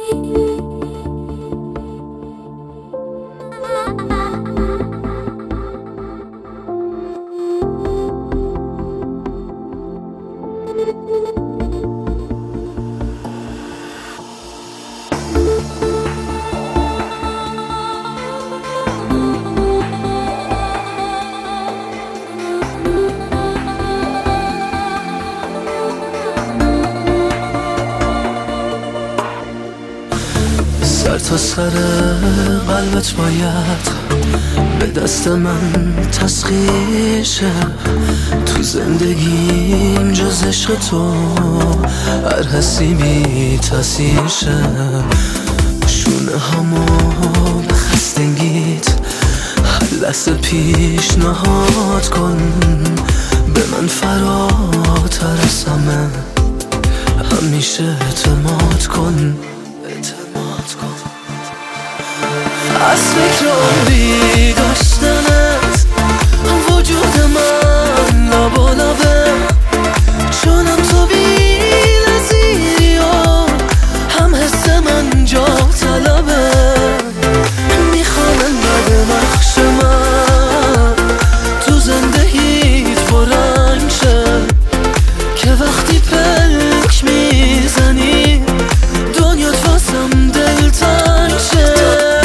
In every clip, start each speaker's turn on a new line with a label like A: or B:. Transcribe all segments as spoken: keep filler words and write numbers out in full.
A: سر تا سر قلبت باید به دست من تسخیر شه. تو زندگیم جز عشق تو هر حسی بی تاثیر شه. شونه همو به خستگیت هر لحظه پیشنهاد کن. به من فراتر از همه همیشه اعتماد کن. از فکر عمری داشتنت وجود من لابالابه. چونم تو بی نظیری و هم حس من جا طلبه. میخوام انقدر نقش من تو زندگیت پررنگ شه که وقتی پلک میزنی دنیات واسم دلتنگ شه.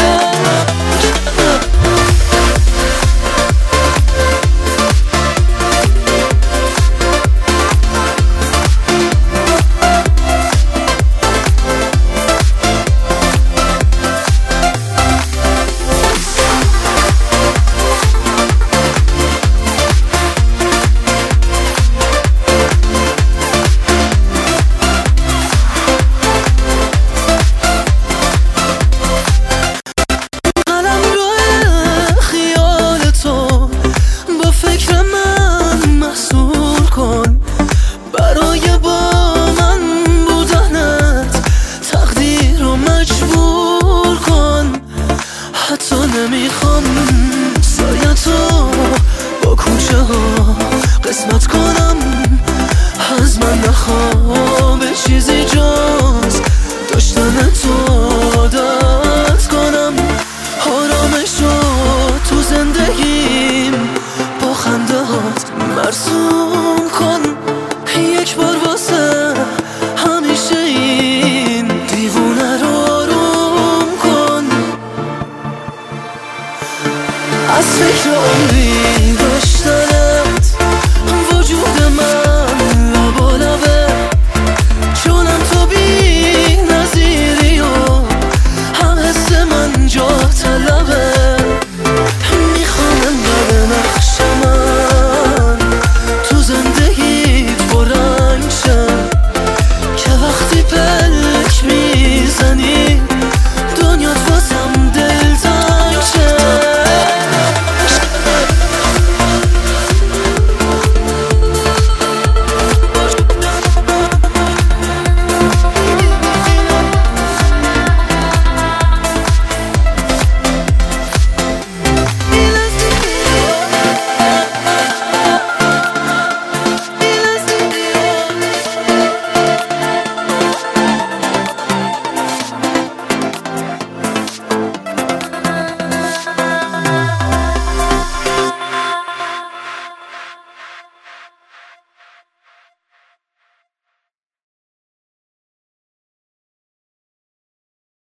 A: نمیخوام سایه تو با کوچه ها قسمت کنم. از من نخواه به چیزی جز داشتن تو عادت کنم. آرامش رو تو زندگیم با خنده هات مرسوم کن. یک بار واسه همیشه این دیوونه رو آروم کن. از فکر عمری داشتنت وجود من لابالابه. چونم تو بی نظیری و هم حس من جا طلبه. میخوام انقدر نقش من تو زندگیت پررنگ شه که وقتی پلک میزنی